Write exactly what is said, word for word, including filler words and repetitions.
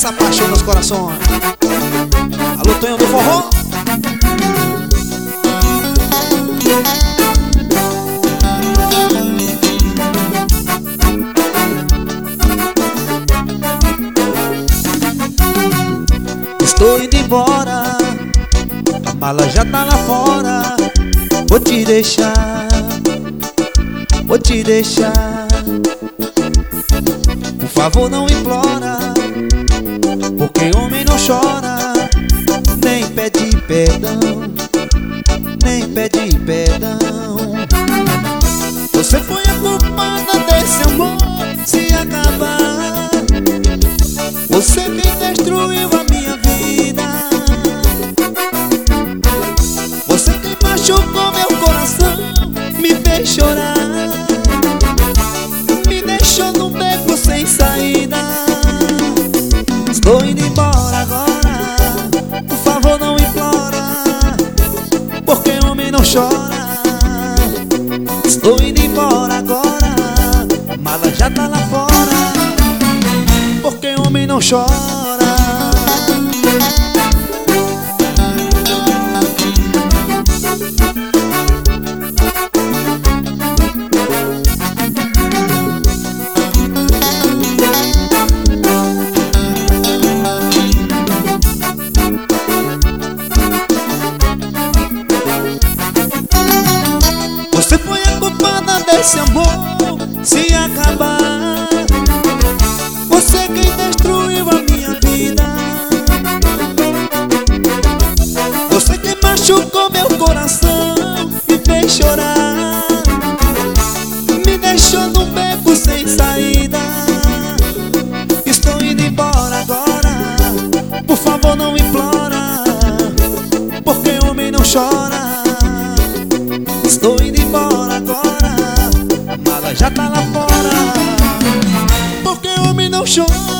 essa paixão nos corações. Alô, Tonho do Forró. Estou indo embora, a mala já tá lá fora. Vou te deixar, vou te deixar. Por favor não implora, porque homem não chora, nem pede perdão, nem pede perdão. Você foi a culpada desse amor se acabar. Você quem destruiu a minha vida. Você quem machucou meu coração, me fez chorar, me deixou num beco sem saída. Estou indo embora agora, por favor não implora, porque homem não chora. Estou indo embora agora, a mala já tá lá fora, porque homem não chora. Você foi a culpada desse amor se acabar. Você quem destruiu a minha vida. Você quem machucou meu coração, me fez chorar, me deixou num beco sem saída. Estou indo embora agora, por favor não implora, porque homem não chora. Estou indo embora agora, a mala já tá lá fora, porque homem não chora.